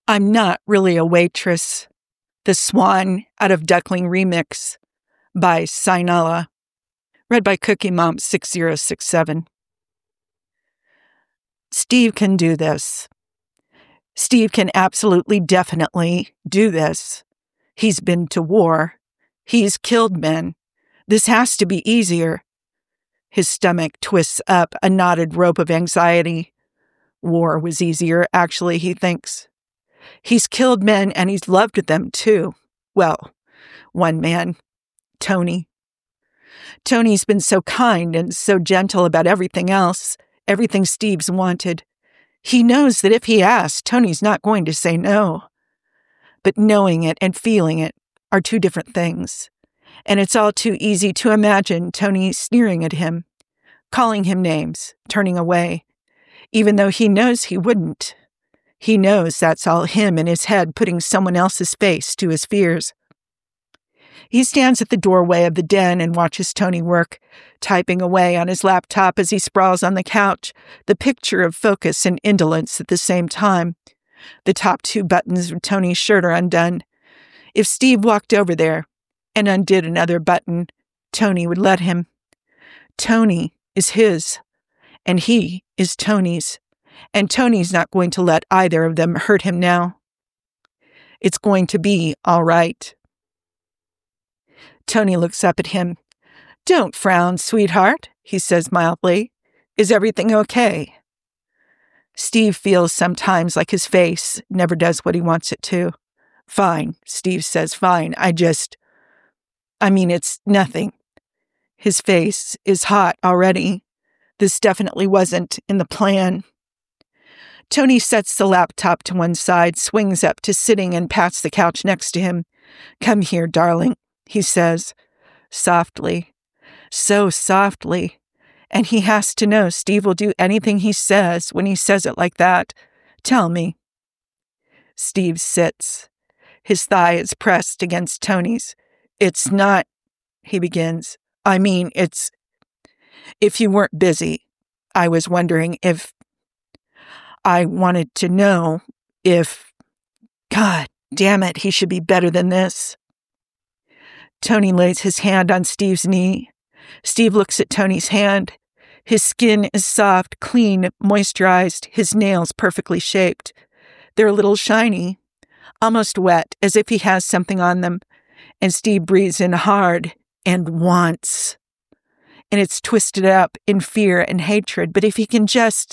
I'm Not Really a Waitress. The Swan out of Duckling Remix by Sinala. Read by Cookie Mom 6067. Steve can do this. Steve can absolutely, definitely do this. He's been to war. He's killed men. This has to be easier. His stomach twists up a knotted rope of anxiety. War was easier, actually, he thinks. He's killed men and he's loved them too. Well, one man, Tony. Tony's been so kind and so gentle about everything else, everything Steve's wanted. He knows that if he asks, Tony's not going to say no. But knowing it and feeling it are two different things. And it's all too easy to imagine Tony sneering at him, calling him names, turning away, even though he knows he wouldn't. He knows that's all him in his head putting someone else's face to his fears. He stands at the doorway of the den and watches Tony work, typing away on his laptop as he sprawls on the couch, the picture of focus and indolence at the same time. The top two buttons of Tony's shirt are undone. If Steve walked over there and undid another button, Tony would let him. Tony is his, and he is Tony's. And Tony's not going to let either of them hurt him now. It's going to be all right. Tony looks up at him. "Don't frown, sweetheart," he says mildly. "Is everything okay?" Steve feels sometimes like his face never does what he wants it to. "Fine," Steve says, "fine. It's nothing." His face is hot already. This definitely wasn't in the plan. Tony sets the laptop to one side, swings up to sitting and pats the couch next to him. "Come here, darling," he says, softly, so softly. And he has to know Steve will do anything he says when he says it like that. "Tell me." Steve sits. His thigh is pressed against Tony's. "It's not," he begins. It's, if you weren't busy, I was wondering if, I wanted to know if, God damn it, he should be better than this." Tony lays his hand on Steve's knee. Steve looks at Tony's hand. His skin is soft, clean, moisturized, his nails perfectly shaped. They're a little shiny, almost wet, as if he has something on them. And Steve breathes in hard and wants. And it's twisted up in fear and hatred. But if he can just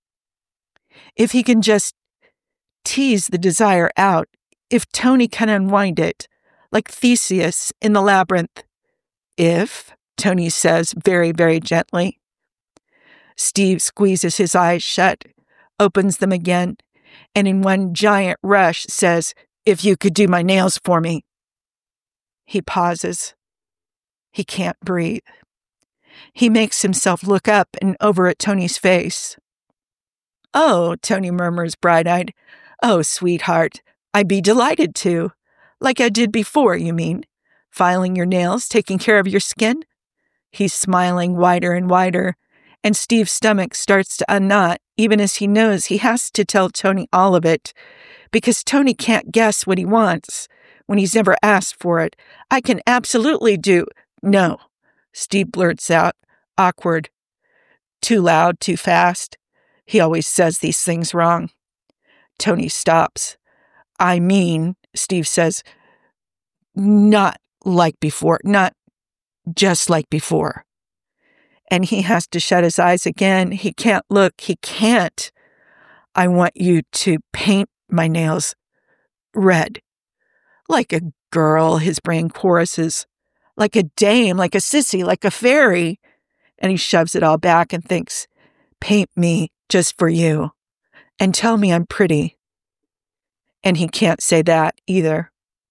tease the desire out, if Tony can unwind it, like Theseus in the labyrinth. "If," Tony says very, very gently. Steve squeezes his eyes shut, opens them again, and in one giant rush says, "If you could do my nails for me." He pauses. He can't breathe. He makes himself look up and over at Tony's face. "Oh," Tony murmurs bright-eyed. "Oh, sweetheart, I'd be delighted to. Like I did before, you mean? Filing your nails, taking care of your skin?" He's smiling wider and wider, and Steve's stomach starts to unknot, even as he knows he has to tell Tony all of it, because Tony can't guess what he wants when he's never asked for it. "I can absolutely do—" "No," Steve blurts out, awkward. Too loud, too fast. He always says these things wrong. Tony stops. Steve says, "Not like before, not just like before." And he has to shut his eyes again. He can't look. He can't. "I want you to paint my nails red." "Like a girl," his brain choruses. "Like a dame, like a sissy, like a fairy." And he shoves it all back and thinks, "Paint me just for you. And tell me I'm pretty." And he can't say that either.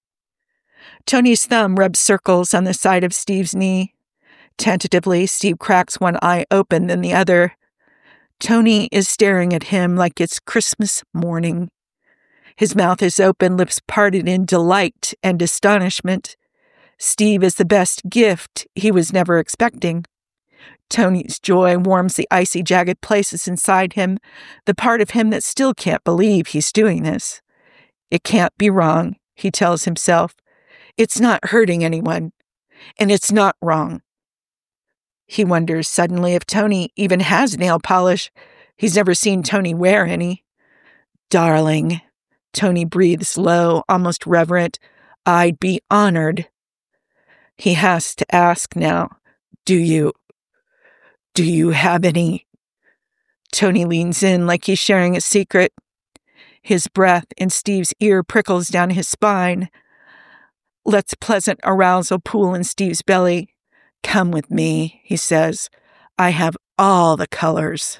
Tony's thumb rubs circles on the side of Steve's knee. Tentatively, Steve cracks one eye open, then the other. Tony is staring at him like it's Christmas morning. His mouth is open, lips parted in delight and astonishment. Steve is the best gift he was never expecting. Tony's joy warms the icy, jagged places inside him, the part of him that still can't believe he's doing this. It can't be wrong, he tells himself. It's not hurting anyone, and it's not wrong. He wonders suddenly if Tony even has nail polish. He's never seen Tony wear any. Darling, Tony breathes low, almost reverent. I'd be honored. He has to ask now, do you have any? Tony leans in like he's sharing a secret. His breath in Steve's ear prickles down his spine, lets pleasant arousal pool in Steve's belly. Come with me, he says. I have all the colors.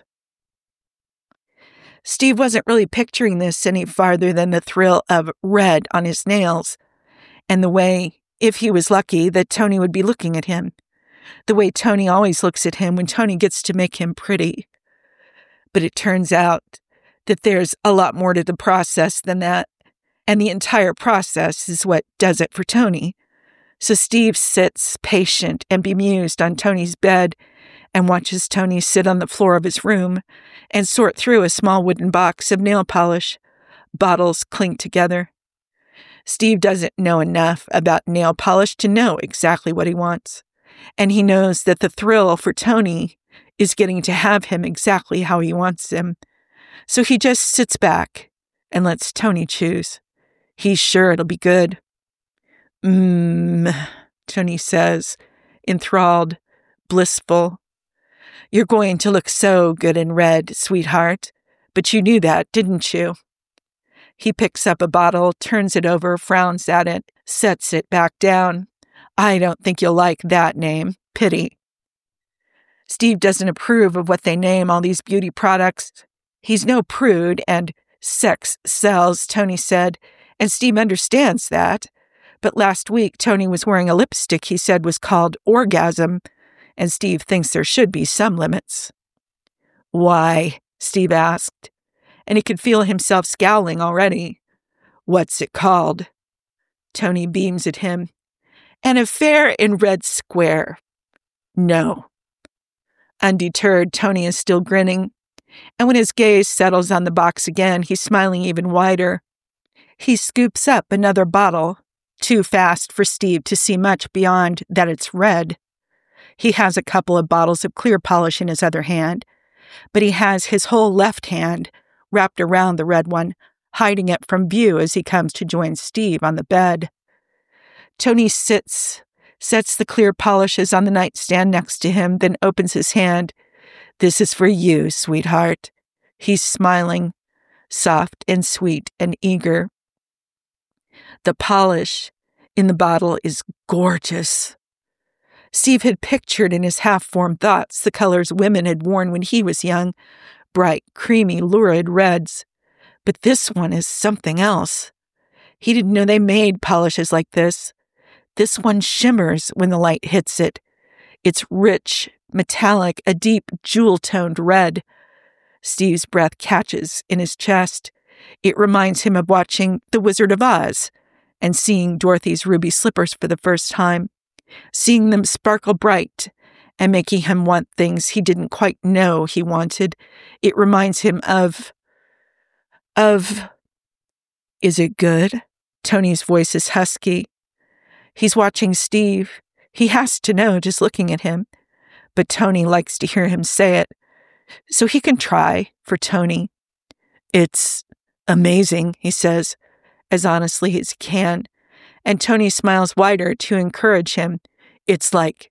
Steve wasn't really picturing this any farther than the thrill of red on his nails, and the way, if he was lucky, that Tony would be looking at him. The way Tony always looks at him when Tony gets to make him pretty. But it turns out that there's a lot more to the process than that, and the entire process is what does it for Tony. So Steve sits patient and bemused on Tony's bed and watches Tony sit on the floor of his room and sort through a small wooden box of nail polish. Bottles clink together. Steve doesn't know enough about nail polish to know exactly what he wants, and he knows that the thrill for Tony is getting to have him exactly how he wants him. So he just sits back and lets Tony choose. He's sure it'll be good. Tony says, enthralled, blissful. You're going to look so good in red, sweetheart. But you knew that, didn't you? He picks up a bottle, turns it over, frowns at it, sets it back down. I don't think you'll like that name. Pity. Steve doesn't approve of what they name all these beauty products. He's no prude, and sex sells, Tony said, and Steve understands that. But last week, Tony was wearing a lipstick he said was called Orgasm, and Steve thinks there should be some limits. Why? Steve asked, and he could feel himself scowling already. What's it called? Tony beams at him. An affair in Red Square. No. Undeterred, Tony is still grinning, and when his gaze settles on the box again, he's smiling even wider. He scoops up another bottle, too fast for Steve to see much beyond that it's red. He has a couple of bottles of clear polish in his other hand, but he has his whole left hand wrapped around the red one, hiding it from view as he comes to join Steve on the bed. Tony sets the clear polishes on the nightstand next to him, then opens his hand. This is for you, sweetheart. He's smiling, soft and sweet and eager. The polish in the bottle is gorgeous. Steve had pictured in his half-formed thoughts the colors women had worn when he was young, bright, creamy, lurid reds. But this one is something else. He didn't know they made polishes like this. This one shimmers when the light hits it. It's rich, metallic, a deep, jewel-toned red. Steve's breath catches in his chest. It reminds him of watching The Wizard of Oz and seeing Dorothy's ruby slippers for the first time, seeing them sparkle bright and making him want things he didn't quite know he wanted. It reminds him of... Is it good? Tony's voice is husky. He's watching Steve. He has to know just looking at him. But Tony likes to hear him say it, so he can try for Tony. It's amazing, he says, as honestly as he can, and Tony smiles wider to encourage him. It's like,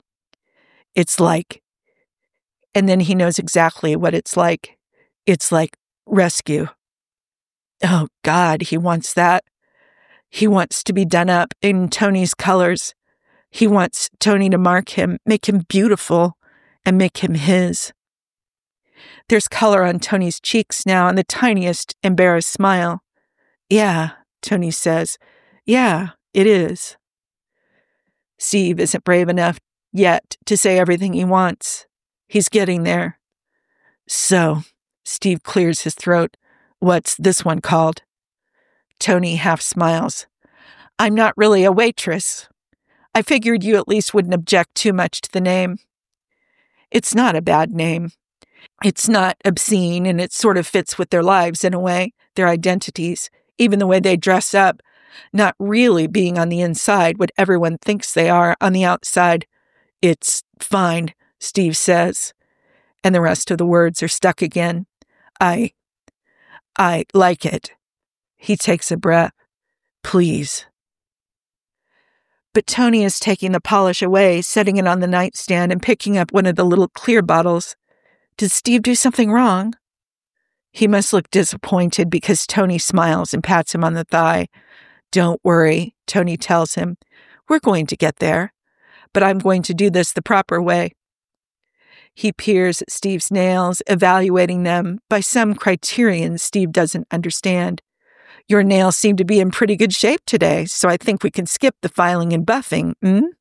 and then he knows exactly what it's like. It's like rescue. Oh, God, he wants that. He wants to be done up in Tony's colors. He wants Tony to mark him, make him beautiful, and make him his. There's color on Tony's cheeks now and the tiniest embarrassed smile. Yeah, Tony says. Yeah, it is. Steve isn't brave enough yet to say everything he wants. He's getting there. So, Steve clears his throat. What's this one called? Tony half smiles. I'm not really a waitress. I figured you at least wouldn't object too much to the name. It's not a bad name. It's not obscene, and it sort of fits with their lives in a way, their identities. Even the way they dress up, not really being on the inside what everyone thinks they are on the outside. It's fine, Steve says. And the rest of the words are stuck again. I like it. He takes a breath. Please. But Tony is taking the polish away, setting it on the nightstand, and picking up one of the little clear bottles. Did Steve do something wrong? He must look disappointed because Tony smiles and pats him on the thigh. Don't worry, Tony tells him. We're going to get there, but I'm going to do this the proper way. He peers at Steve's nails, evaluating them by some criterion Steve doesn't understand. Your nails seem to be in pretty good shape today, so I think we can skip the filing and buffing,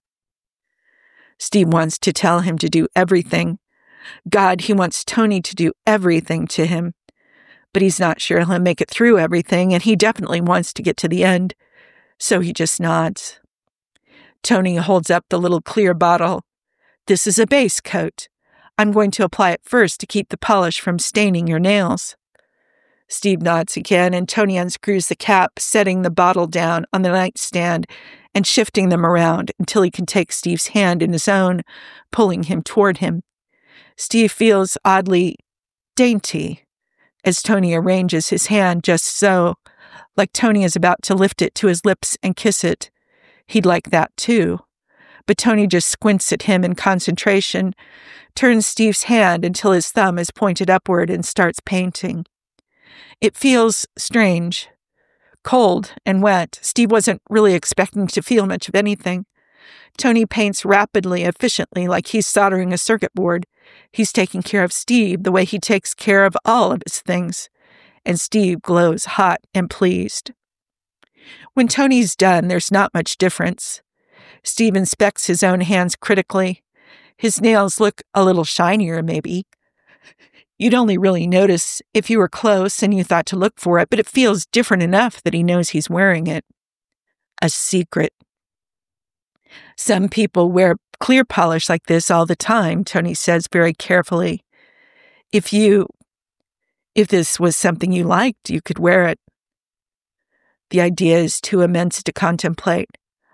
Steve wants to tell him to do everything. God, he wants Tony to do everything to him. But he's not sure he'll make it through everything, and he definitely wants to get to the end. So he just nods. Tony holds up the little clear bottle. This is a base coat. I'm going to apply it first to keep the polish from staining your nails. Steve nods again, and Tony unscrews the cap, setting the bottle down on the nightstand and shifting them around until he can take Steve's hand in his own, pulling him toward him. Steve feels oddly dainty as Tony arranges his hand just so, like Tony is about to lift it to his lips and kiss it. He'd like that too. But Tony just squints at him in concentration, turns Steve's hand until his thumb is pointed upward and starts painting. It feels strange, cold and wet. Steve wasn't really expecting to feel much of anything. Tony paints rapidly, efficiently, like he's soldering a circuit board. He's taking care of Steve the way he takes care of all of his things. And Steve glows hot and pleased. When Tony's done, there's not much difference. Steve inspects his own hands critically. His nails look a little shinier, maybe. You'd only really notice if you were close and you thought to look for it, but it feels different enough that he knows he's wearing it. A secret. Some people wear clear polish like this all the time, Tony says very carefully. If this was something you liked, you could wear it. The idea is too immense to contemplate.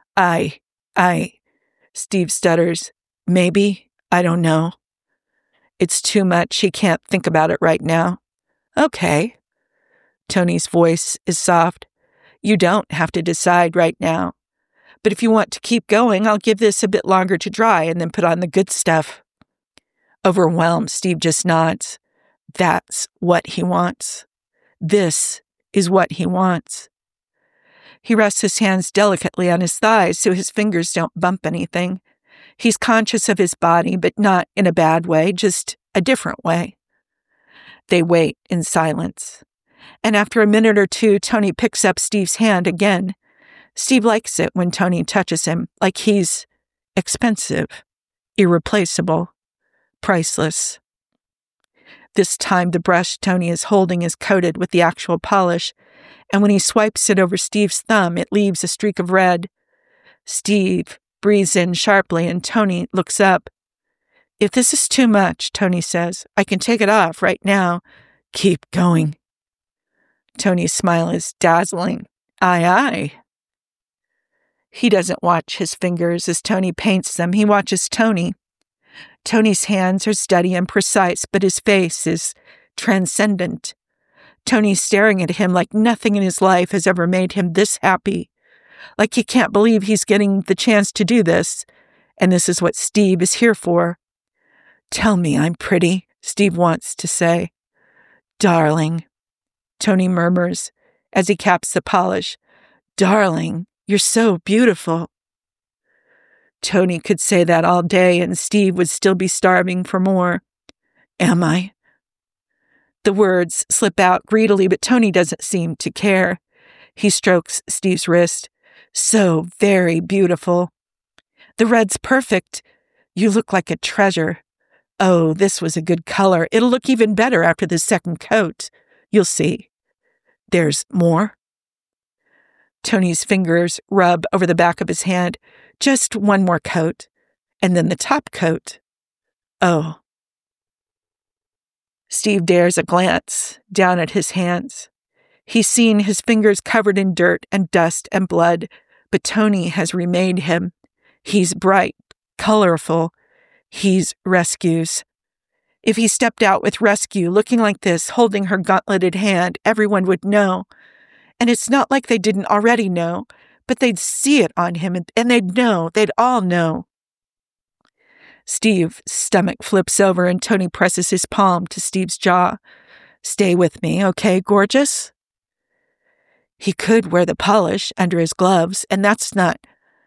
Steve stutters. Maybe, I don't know. It's too much. He can't think about it right now. Okay. Tony's voice is soft. You don't have to decide right now. But if you want to keep going, I'll give this a bit longer to dry and then put on the good stuff. Overwhelmed, Steve just nods. That's what he wants. This is what he wants. He rests his hands delicately on his thighs so his fingers don't bump anything. He's conscious of his body, but not in a bad way, just a different way. They wait in silence. And after a minute or two, Tony picks up Steve's hand again. Steve likes it when Tony touches him, like he's expensive, irreplaceable, priceless. This time, the brush Tony is holding is coated with the actual polish, and when he swipes it over Steve's thumb, it leaves a streak of red. Steve breathes in sharply, and Tony looks up. If this is too much, Tony says, I can take it off right now. Keep going. Tony's smile is dazzling. Aye. He doesn't watch his fingers as Tony paints them. He watches Tony. Tony's hands are steady and precise, but his face is transcendent. Tony's staring at him like nothing in his life has ever made him this happy. Like he can't believe he's getting the chance to do this. And this is what Steve is here for. Tell me I'm pretty, Steve wants to say. Darling, Tony murmurs as he caps the polish. Darling, you're so beautiful. Tony could say that all day and Steve would still be starving for more. Am I? The words slip out greedily, but Tony doesn't seem to care. He strokes Steve's wrist. So very beautiful. The red's perfect. You look like a treasure. Oh, this was a good color. It'll look even better after the second coat. You'll see. There's more. Tony's fingers rub over the back of his hand. Just one more coat. And then the top coat. Oh. Steve dares a glance down at his hands. He's seen his fingers covered in dirt and dust and blood, but Tony has remade him. He's bright, colorful. He's Rescue's. If he stepped out with Rescue looking like this, holding her gauntleted hand, everyone would know. And it's not like they didn't already know, but they'd see it on him and they'd know. They'd all know. Steve's stomach flips over and Tony presses his palm to Steve's jaw. Stay with me, okay, gorgeous? He could wear the polish under his gloves, and that's not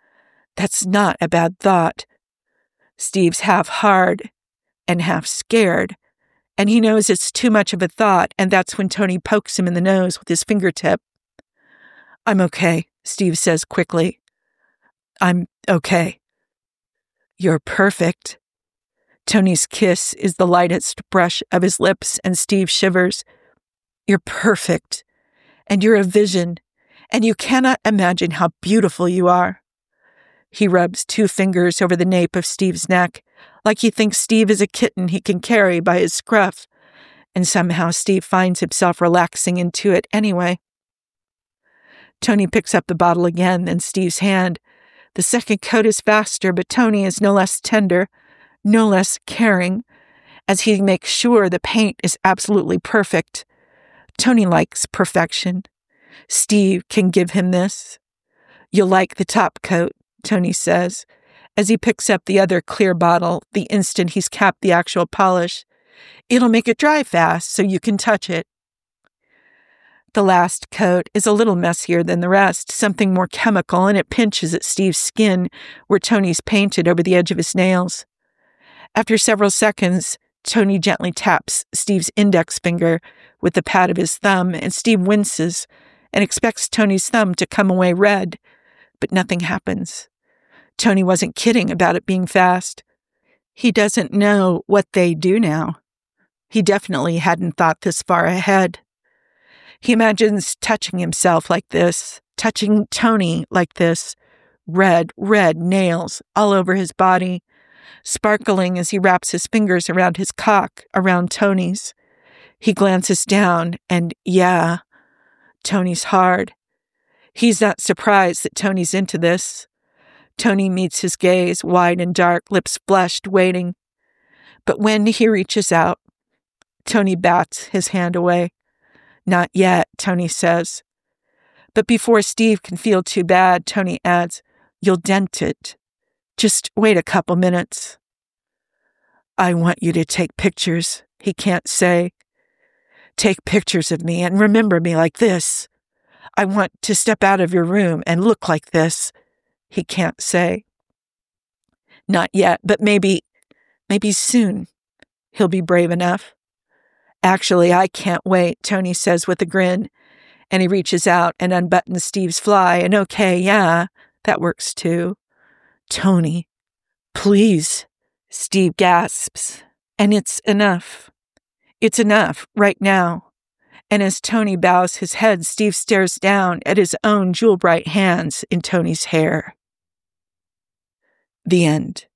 a bad thought. Steve's half hard and half scared, and he knows it's too much of a thought, and that's when Tony pokes him in the nose with his fingertip. I'm okay, Steve says quickly. I'm okay. You're perfect. Tony's kiss is the lightest brush of his lips, and Steve shivers. You're perfect. And you're a vision, and you cannot imagine how beautiful you are. He rubs 2 fingers over the nape of Steve's neck, like he thinks Steve is a kitten he can carry by his scruff, and somehow Steve finds himself relaxing into it anyway. Tony picks up the bottle again, then Steve's hand. The second coat is faster, but Tony is no less tender, no less caring, as he makes sure the paint is absolutely perfect. Tony likes perfection. Steve can give him this. You'll like the top coat, Tony says, as he picks up the other clear bottle the instant he's capped the actual polish. It'll make it dry fast so you can touch it. The last coat is a little messier than the rest, something more chemical, and it pinches at Steve's skin where Tony's painted over the edge of his nails. After several seconds, Tony gently taps Steve's index finger with the pad of his thumb, and Steve winces and expects Tony's thumb to come away red, but nothing happens. Tony wasn't kidding about it being fast. He doesn't know what they do now. He definitely hadn't thought this far ahead. He imagines touching himself like this, touching Tony like this, red nails all over his body, sparkling as he wraps his fingers around his cock, around Tony's. He glances down, and yeah, Tony's hard. He's not surprised that Tony's into this. Tony meets his gaze, wide and dark, lips flushed, waiting. But when he reaches out, Tony bats his hand away. Not yet, Tony says. But before Steve can feel too bad, Tony adds, You'll dent it. Just wait a couple minutes. I want you to take pictures, he can't say. Take pictures of me and remember me like this. I want to step out of your room and look like this, he can't say. Not yet, but maybe soon he'll be brave enough. Actually, I can't wait, Tony says with a grin, and he reaches out and unbuttons Steve's fly, and okay, yeah, that works too. Tony, please, Steve gasps, and it's enough. It's enough, right now. And as Tony bows his head, Steve stares down at his own jewel-bright hands in Tony's hair. The end.